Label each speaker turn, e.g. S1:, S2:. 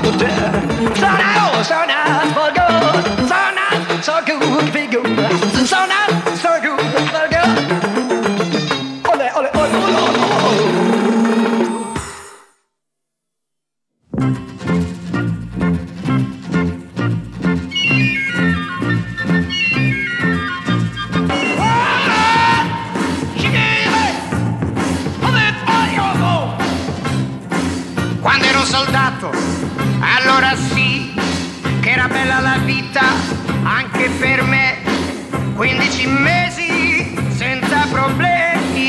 S1: So nice, so nice, for good. So nice, so good, be good. So nice, so good, for good. Ole, ole, ole, ole, ole, ole.
S2: Quando ero soldato, allora sì, che era bella la vita anche per me. 15 mesi